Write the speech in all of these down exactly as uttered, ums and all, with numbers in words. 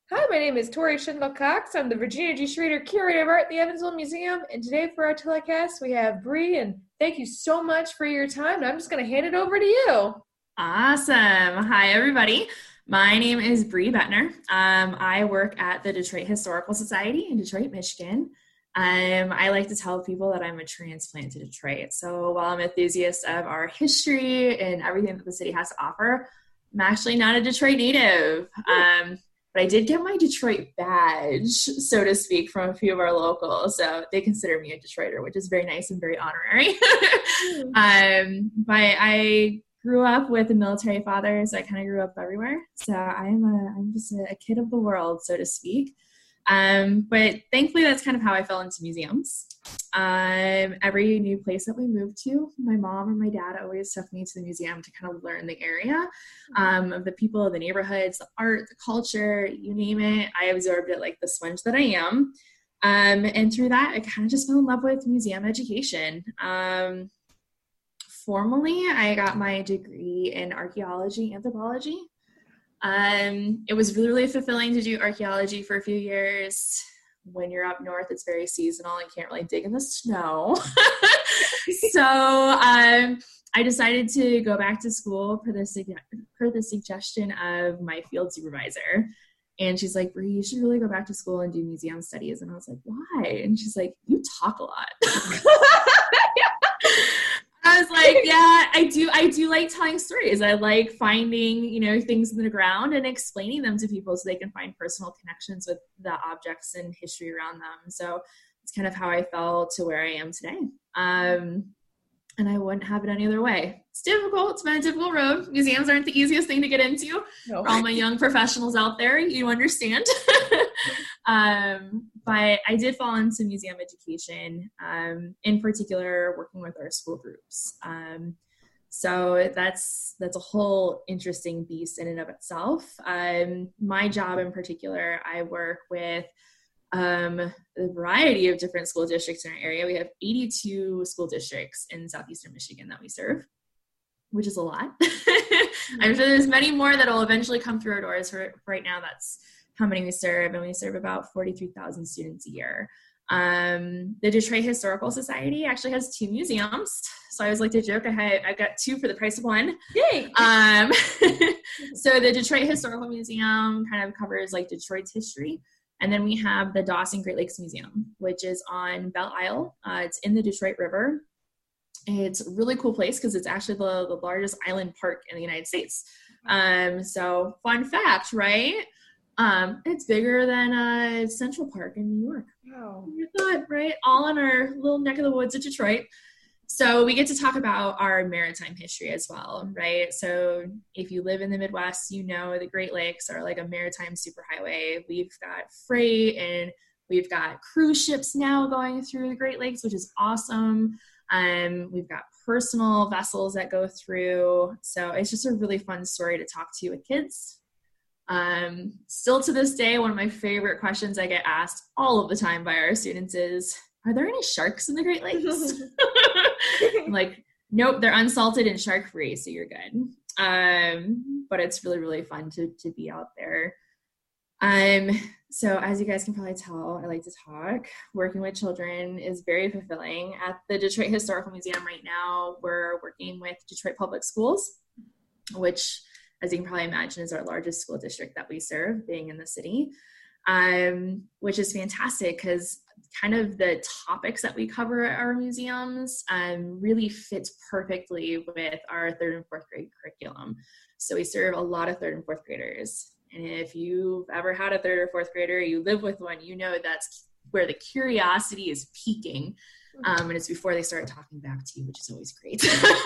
Hi, my name is Tori Schindler Cox. I'm the Virginia G. Schrader Curator of Art at the Evansville Museum. And today for our telecast, we have Bree. And thank you so much for your time. I'm just going to hand it over to you. Awesome. Hi, everybody. My name is Bree Bettner. Um, I work at the Detroit Historical Society in Detroit, Michigan. Um, I like to tell people that I'm a transplant to Detroit. So while I'm an enthusiast of our history and everything that the city has to offer, I'm actually not a Detroit native. Um, but I did get my Detroit badge, so to speak, from a few of our locals. So they consider me a Detroiter, which is very nice and very honorary. um, but I grew up with a military father, so I kind of grew up everywhere. So I'm a, I'm just a, a kid of the world, so to speak. Um, but thankfully, that's kind of how I fell into museums. Um, every new place that we moved to, my mom or my dad always took me to the museum to kind of learn the area um, of the people, the neighborhoods, the art, the culture, you name it. I absorbed it like the sponge that I am. Um, and through that, I kind of just fell in love with museum education. Um, formally, I got my degree in archaeology, anthropology. Um, it was really, really fulfilling to do archaeology for a few years. When you're up north, it's very seasonal and can't really dig in the snow. so um, I decided to go back to school per the, per the suggestion of my field supervisor. And she's like, Bree, you should really go back to school and do museum studies. And I was like, why? And she's like, you talk a lot. I was like, yeah, I do. I do like telling stories. I like finding, you know, things in the ground and explaining them to people so they can find personal connections with the objects and history around them. So it's kind of how I fell to where I am today. Um, and I wouldn't have it any other way. It's difficult. It's been a difficult road. Museums aren't the easiest thing to get into. No. For all my young professionals out there, you understand. um, but I did fall into museum education, um, in particular working with our school groups. Um, so that's that's a whole interesting beast in and of itself. Um, my job in particular, I work with um, a variety of different school districts in our area. We have eighty-two school districts in southeastern Michigan that we serve, which is a lot. I'm sure there's many more that will eventually come through our doors. For right now, that's how many we serve, and we serve about forty-three thousand students a year. Um, the Detroit Historical Society actually has two museums. So I always like to joke, I had, I got two for the price of one. Yay! Um, so the Detroit Historical Museum kind of covers like Detroit's history. And then we have the Dawson Great Lakes Museum, which is on Belle Isle. Uh, it's in the Detroit River. It's a really cool place because it's actually the, the largest island park in the United States. Um, so fun fact, right? Um, it's bigger than uh, Central Park in New York. Wow. You thought, right? All in our little neck of the woods of Detroit. So we get to talk about our maritime history as well, right? So if you live in the Midwest, you know the Great Lakes are like a maritime superhighway. We've got freight and we've got cruise ships now going through the Great Lakes, which is awesome. Um, we've got personal vessels that go through. So it's just a really fun story to talk to with kids. Um, still to this day, one of my favorite questions I get asked all of the time by our students is, are there any sharks in the Great Lakes? I'm like, nope, they're unsalted and shark free, so you're good. Um, but it's really, really fun to, to be out there. Um, so as you guys can probably tell, I like to talk. Working with children is very fulfilling. At the Detroit Historical Museum right now, we're working with Detroit Public Schools, which, as you can probably imagine, is our largest school district that we serve, being in the city, um, which is fantastic because kind of the topics that we cover at our museums um, really fits perfectly with our third and fourth grade curriculum. So we serve a lot of third and fourth graders. And if you've ever had a third or fourth grader, you live with one, you know that's where the curiosity is peaking. Um, and it's before they start talking back to you, which is always great.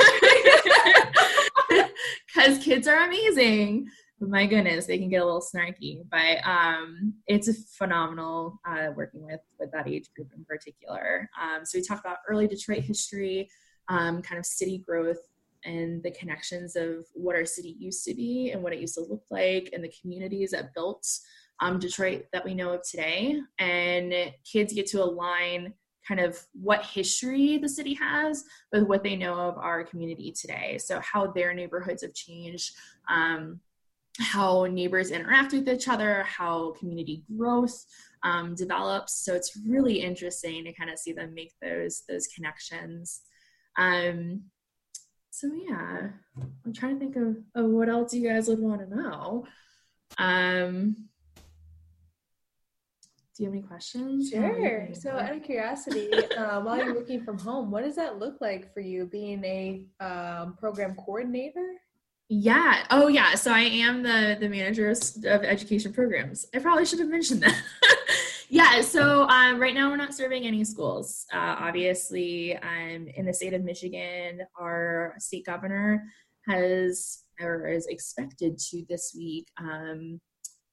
Because kids are amazing. But my goodness, they can get a little snarky. But um, it's a phenomenal uh, working with, with that age group in particular. Um, so we talk about early Detroit history, um, kind of city growth, and the connections of what our city used to be and what it used to look like, and the communities that built um, Detroit that we know of today. And kids get to align kind of what history the city has with what they know of our community today. So how their neighborhoods have changed, um, how neighbors interact with each other, how community growth um, develops. So it's really interesting to kind of see them make those those connections. Um, so yeah, I'm trying to think of, of what else you guys would want to know. Um, do you have any questions? Sure. So out of curiosity, uh, while you're working from home, what does that look like for you being a um, program coordinator? Yeah. Oh, yeah. So I am the the manager of education programs. I probably should have mentioned that. Yeah. So um, right now we're not serving any schools. Uh, obviously, um, in the state of Michigan, our state governor has or is expected to this week um,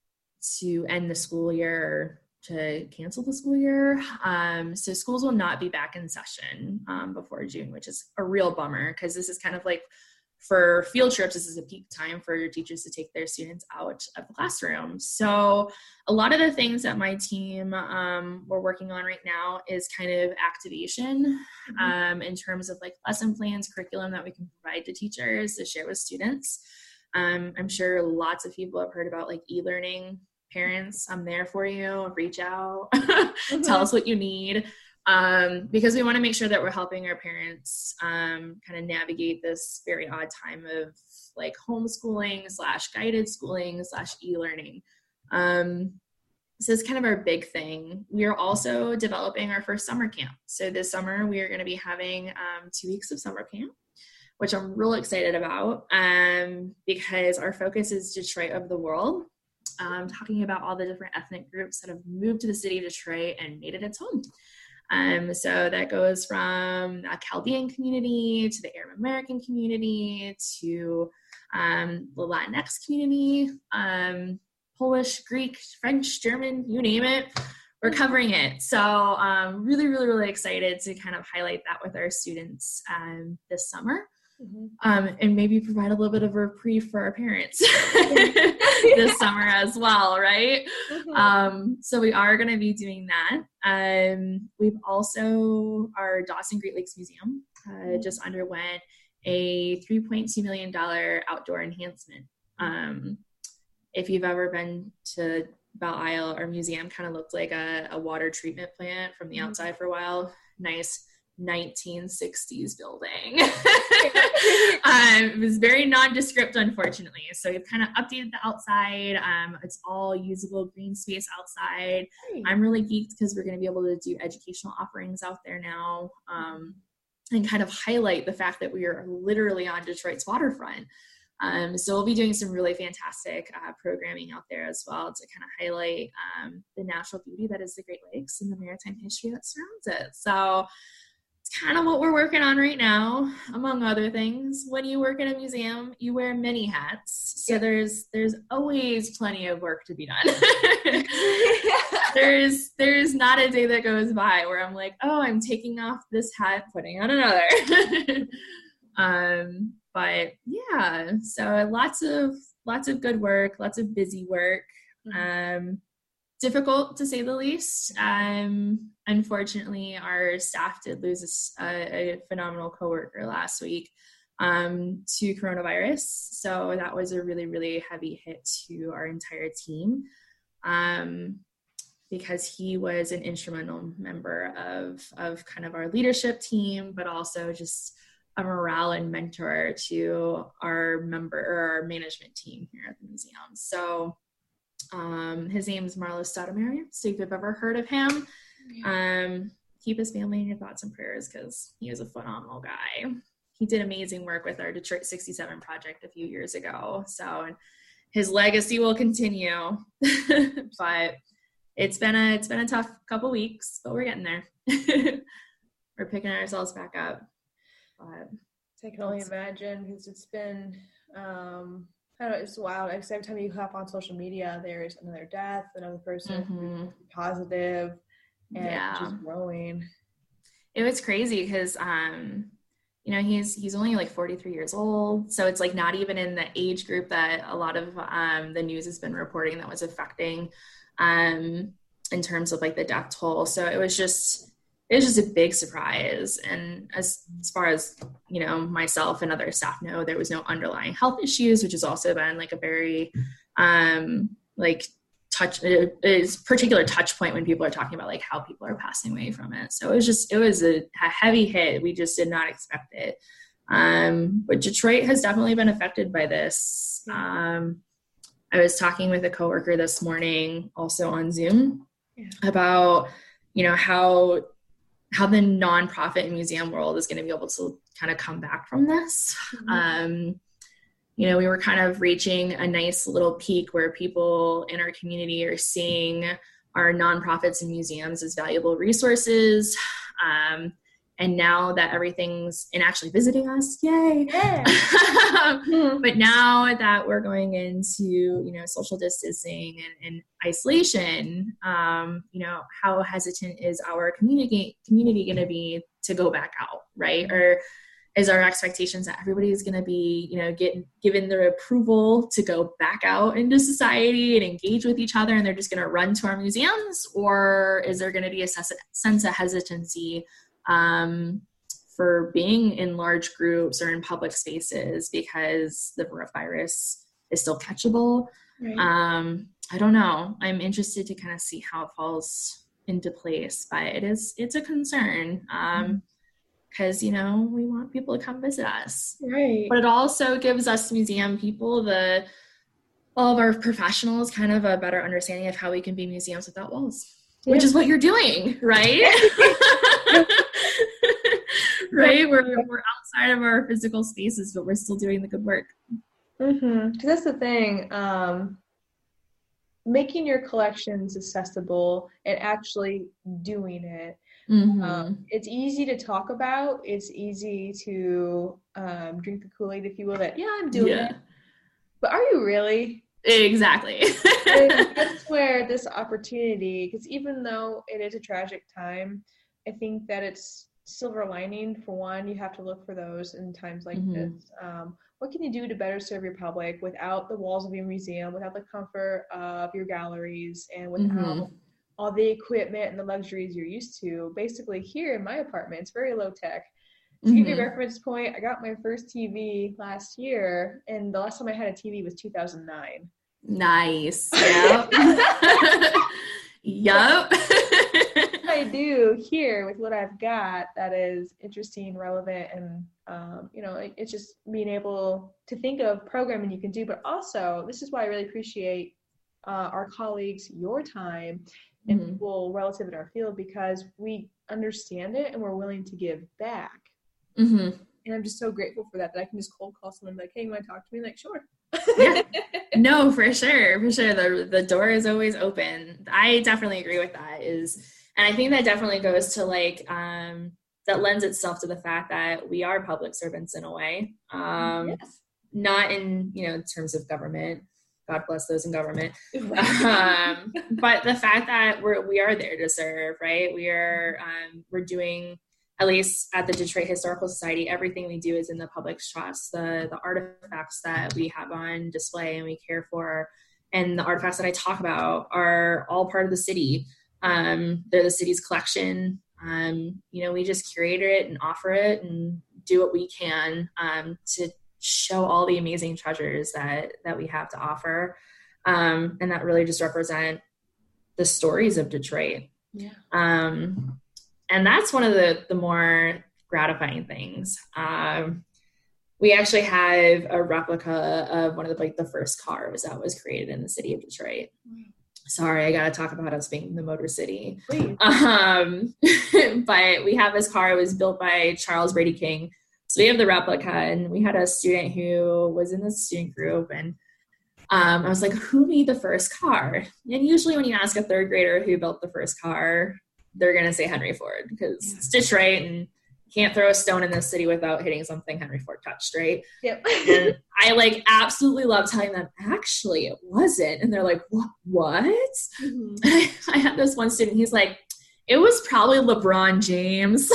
to end the school year, to cancel the school year. Um, so schools will not be back in session um, before June, which is a real bummer because this is kind of like, for field trips, this is a peak time for your teachers to take their students out of the classroom. So a lot of the things that my team um, we're working on right now is kind of activation mm-hmm. um, in terms of like lesson plans, curriculum that we can provide to teachers to share with students. Um, I'm sure lots of people have heard about like e-learning. Parents, I'm there for you. Reach out. Mm-hmm. Tell us what you need. Um, because we want to make sure that we're helping our parents um, kind of navigate this very odd time of like homeschooling slash guided schooling slash e-learning. Um, so it's kind of our big thing. We are also developing our first summer camp. So this summer we are going to be having um, two weeks of summer camp, which I'm real excited about um, because our focus is Detroit of the world. Um, talking about all the different ethnic groups that have moved to the city of Detroit and made it its home. Um, so that goes from a Chaldean community to the Arab American community to um, the Latinx community, um, Polish, Greek, French, German, you name it. We're covering it. So um, really, really, really excited to kind of highlight that with our students um, this summer. Mm-hmm. Um, and maybe provide a little bit of a reprieve for our parents this summer as well, right? Mm-hmm. Um, so we are going to be doing that. Um, we've also, our Dawson Great Lakes Museum uh, mm-hmm. just underwent a three point two million dollars outdoor enhancement. Um, if you've ever been to Belle Isle, our museum kind of looked like a, a water treatment plant from the outside for a while. Nice nineteen sixties building. um, it was very nondescript, unfortunately. So we've kind of updated the outside. Um, it's all usable green space outside. Hey. I'm really geeked because we're going to be able to do educational offerings out there now um, and kind of highlight the fact that we are literally on Detroit's waterfront. Um, so we'll be doing some really fantastic uh, programming out there as well to kind of highlight um, the natural beauty that is the Great Lakes and the maritime history that surrounds it. So it's kind of what we're working on right now, among other things. When you work in a museum, you wear many hats. So yeah. there's there's always plenty of work to be done. there's there's not a day that goes by where I'm like, oh, I'm taking off this hat, putting on another. um, but yeah, so lots of lots of good work, lots of busy work. Mm-hmm. Um, difficult to say the least. Um, unfortunately, our staff did lose a, a phenomenal coworker last week um, to coronavirus. So that was a really, really heavy hit to our entire team um, because he was an instrumental member of, of kind of our leadership team, but also just a morale and mentor to our member or our management team here at the museum. So Um, his name is Marlo Stoudemire. So if you've ever heard of him, um, keep his family in your thoughts and prayers because he was a phenomenal guy. He did amazing work with our Detroit sixty-seven project a few years ago. So his legacy will continue. But it's been a it's been a tough couple weeks, but we're getting there. We're picking ourselves back up. But I can only imagine because it's been um I don't know, it's wild. Because every time you hop on social media, there's another death, another person mm-hmm. positive, and yeah. just growing. It was crazy because, um, you know, he's he's only like forty-three years old, so it's like not even in the age group that a lot of um, the news has been reporting that was affecting, um, in terms of like the death toll. So it was just, it was just a big surprise. And as, as far as, you know, myself and other staff know, there was no underlying health issues, which has also been like a very, um, like touch, is particular touch point when people are talking about like how people are passing away from it. So it was just, it was a, a heavy hit. We just did not expect it. Um, but Detroit has definitely been affected by this. Um, I was talking with a coworker this morning, also on Zoom, yeah. about, you know, how, how the nonprofit and museum world is going to be able to kind of come back from this. Mm-hmm. Um, you know, we were kind of reaching a nice little peak where people in our community are seeing our nonprofits and museums as valuable resources. Um, And now that everything's in actually visiting us, yay. Yeah. mm-hmm. But now that we're going into, you know, social distancing and, and isolation, um, you know, how hesitant is our community community going to be to go back out, right? Mm-hmm. Or is our expectations that everybody is going to be, you know, get given their approval to go back out into society and engage with each other, and they're just going to run to our museums? Or is there going to be a sense of hesitancy Um, for being in large groups or in public spaces because the virus is still catchable? Right. Um, I don't know. I'm interested to kind of see how it falls into place, but it is, it's a concern. Um, because, you know, we want people to come visit us. Right. But it also gives us museum people, the, all of our professionals, kind of a better understanding of how we can be museums without walls, yeah. which is what you're doing, right? Right? We're, we're outside of our physical spaces, but we're still doing the good work. Mm-hmm. Because that's the thing. Um, making your collections accessible and actually doing it. Mm-hmm. Um, it's easy to talk about. It's easy to um, drink the Kool-Aid, if you will, that, yeah, I'm doing yeah. it. But are you really? Exactly. And that's where this opportunity, because even though it is a tragic time, I think that it's silver lining. For one, you have to look for those in times like mm-hmm. this. Um, what can you do to better serve your public without the walls of your museum, without the comfort of your galleries, and without mm-hmm. all the equipment and the luxuries you're used to? Basically, here in my apartment, it's very low tech. To mm-hmm. give you a reference point, I got my first T V last year, and the last time I had a T V was two thousand nine. Nice. Yep. Yep. I do here with what I've got that is interesting, relevant, and um, you know, it, it's just being able to think of programming you can do. But also, this is why I really appreciate uh, our colleagues, your time, and mm-hmm. people relative in our field, because we understand it and we're willing to give back. Mm-hmm. And I'm just so grateful for that, that I can just cold call someone like, hey, you want to talk to me? Like, sure. Yeah. No, for sure. For sure. The, the door is always open. I definitely agree with that. Is, and I think that definitely goes to like, um, that lends itself to the fact that we are public servants in a way. Um, yes. Not in, you know, in terms of government. God bless those in government. um, but the fact that we're, we are there to serve, right? We are, um, we're doing, at least at the Detroit Historical Society, everything we do is in the public's trust. The the artifacts that we have on display and we care for, and the artifacts that I talk about are all part of the city. Um, they're the city's collection. Um, you know, we just curate it and offer it and do what we can um, to show all the amazing treasures that that we have to offer, um, and that really just represent the stories of Detroit. Yeah. Um, And that's one of the, the more gratifying things. Um, we actually have a replica of one of the, like the first cars that was created in the city of Detroit. Sorry, I got to talk about us being the Motor City. Um, but we have this car. It was built by Charles Brady King. So we have the replica, and we had a student who was in the student group, and um, I was like, who made the first car? And usually when you ask a third grader who built the first car, they're going to say Henry Ford, because yeah. it's Detroit and you can't throw a stone in this city without hitting something Henry Ford touched, right? Yep. And I like absolutely love telling them, actually, it wasn't. And they're like, what? What? Mm-hmm. I, I had this one student, he's like, it was probably LeBron James.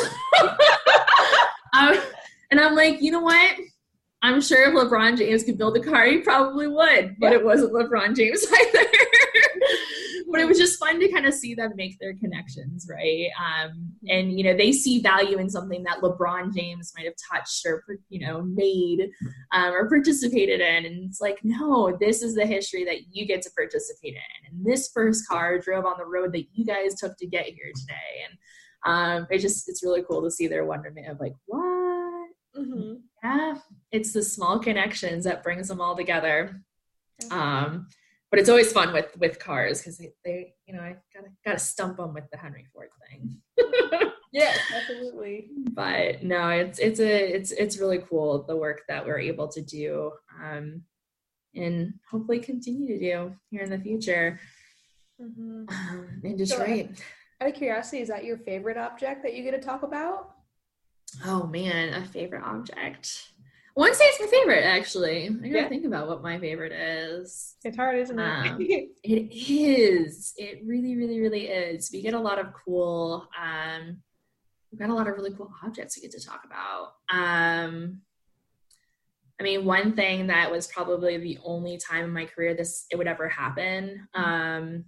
um, and I'm like, you know what? I'm sure if LeBron James could build a car, he probably would, but yeah. it wasn't LeBron James either. but it was just fun to kind of see them make their connections, right? Um, and, you know, they see value in something that LeBron James might have touched or, you know, made um, or participated in. And it's like, no, this is the history that you get to participate in. And this first car drove on the road that you guys took to get here today. And um, it just, it's really cool to see their wonderment of like, what? Mm-hmm. Yeah, it's the small connections that brings them all together. Um, but it's always fun with with cars because they, they, you know, I gotta gotta stump them with the Henry Ford thing. Yeah, absolutely. But no, it's it's a it's it's really cool the work that we're able to do, um, and hopefully continue to do here in the future mm-hmm. um, in Detroit. So, out of curiosity, is that your favorite object that you get to talk about? Oh man, a favorite object. I wouldn't say it's my favorite, actually. I gotta yeah. think about what my favorite is. It's hard, isn't it? Um, it is. It really, really, really is. We get a lot of cool, um, we've got a lot of really cool objects we get to talk about. Um, I mean, one thing that was probably the only time in my career this it would ever happen, um,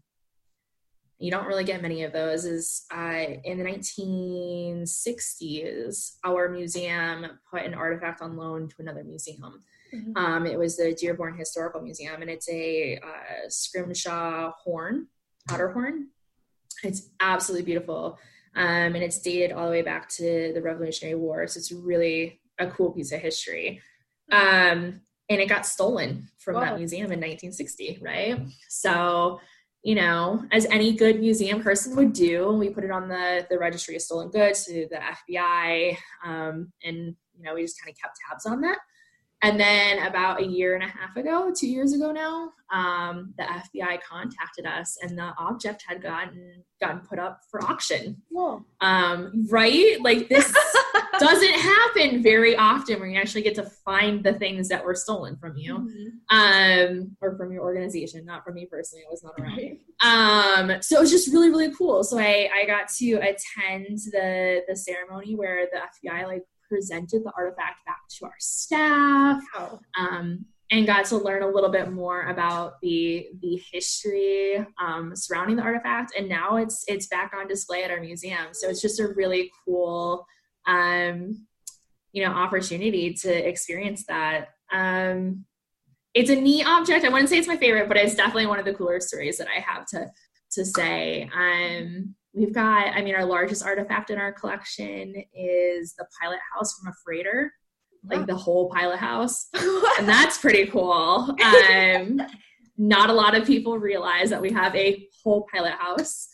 you don't really get many of those, is uh, in the nineteen sixties, our museum put an artifact on loan to another museum. Mm-hmm. Um, it was the Dearborn Historical Museum, and it's a uh, scrimshaw horn, powder horn. It's absolutely beautiful, um, and it's dated all the way back to the Revolutionary War, so it's really a cool piece of history. Um, and it got stolen from wow. that museum in nineteen sixty, right? So, you know, as any good museum person would do, we put it on the, the registry of stolen goods to the F B I. Um, and, you know, we just kind of kept tabs on that. And then about a year and a half ago, two years ago now, um, the F B I contacted us and the object had gotten gotten put up for auction. Whoa. Um, right? Like this doesn't happen very often where you actually get to find the things that were stolen from you, mm-hmm. um, or from your organization, not from me personally. I was not around. Right. Um, so it was just really, really cool. So I, I got to attend the, the ceremony where the F B I like presented the artifact back to our staff, wow. um, and got to learn a little bit more about the the history um, surrounding the artifact. And now it's it's back on display at our museum. So it's just a really cool, um, you know, opportunity to experience that. Um, it's a neat object. I wouldn't say it's my favorite, but it's definitely one of the cooler stories that I have to to say. Um, We've got, I mean, our largest artifact in our collection is the pilot house from a freighter, like wow. the whole pilot house. And that's pretty cool. Um, not a lot of people realize that we have a whole pilot house.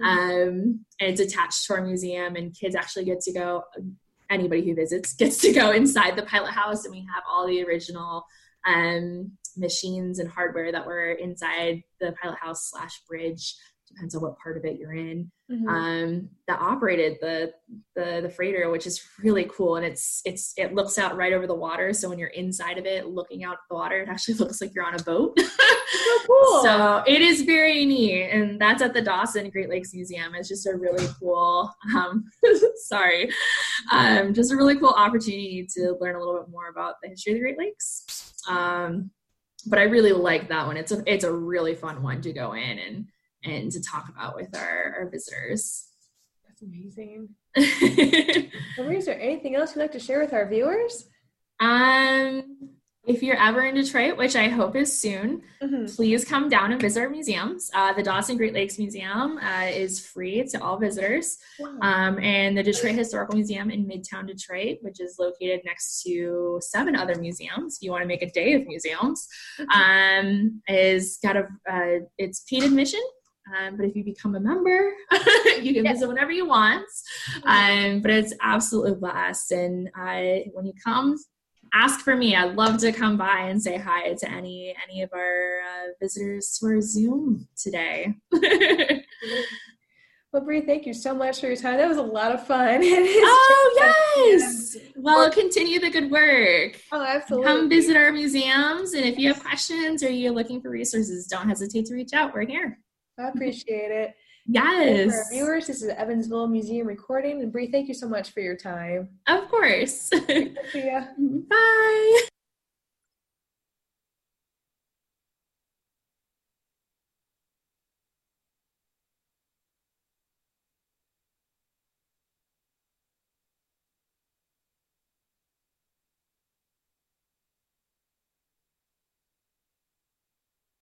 Um, and it's attached to our museum, and kids actually get to go, anybody who visits gets to go inside the pilot house, and we have all the original um, machines and hardware that were inside the pilot house slash bridge. Depends on what part of it you're in, mm-hmm. um, that operated the, the, the freighter, which is really cool. And it's, it's, it looks out right over the water. So when you're inside of it, looking out at the water, it actually looks like you're on a boat. So cool. So it is very neat. And that's at the Dawson Great Lakes Museum. It's just a really cool, um, sorry, um, just a really cool opportunity to learn a little bit more about the history of the Great Lakes. Um, but I really like that one. It's a, it's a really fun one to go in and, and to talk about with our, our visitors. That's amazing. Well, is there anything else you'd like to share with our viewers? Um, if you're ever in Detroit, which I hope is soon, mm-hmm. please come down and visit our museums. Uh, the Dawson Great Lakes Museum uh, is free to all visitors. Wow. Um, and the Detroit Historical Museum in Midtown Detroit, which is located next to seven other museums, if you want to make a day of museums, mm-hmm. um, is got a, uh, it's paid admission. Um, but if you become a member, you can yes. visit whenever you want. Um, but it's absolutely blessed. And I, when you come, ask for me. I'd love to come by and say hi to any any of our uh, visitors to our Zoom today. Well, Bree, thank you so much for your time. That was a lot of fun. Oh, yes. Well, continue the good work. Oh, absolutely. Come visit our museums. And if you have questions or you're looking for resources, don't hesitate to reach out. We're here. I appreciate it. Yes. For our viewers, this is Evansville Museum recording. And Bree, thank you so much for your time. Of course. See ya. Bye.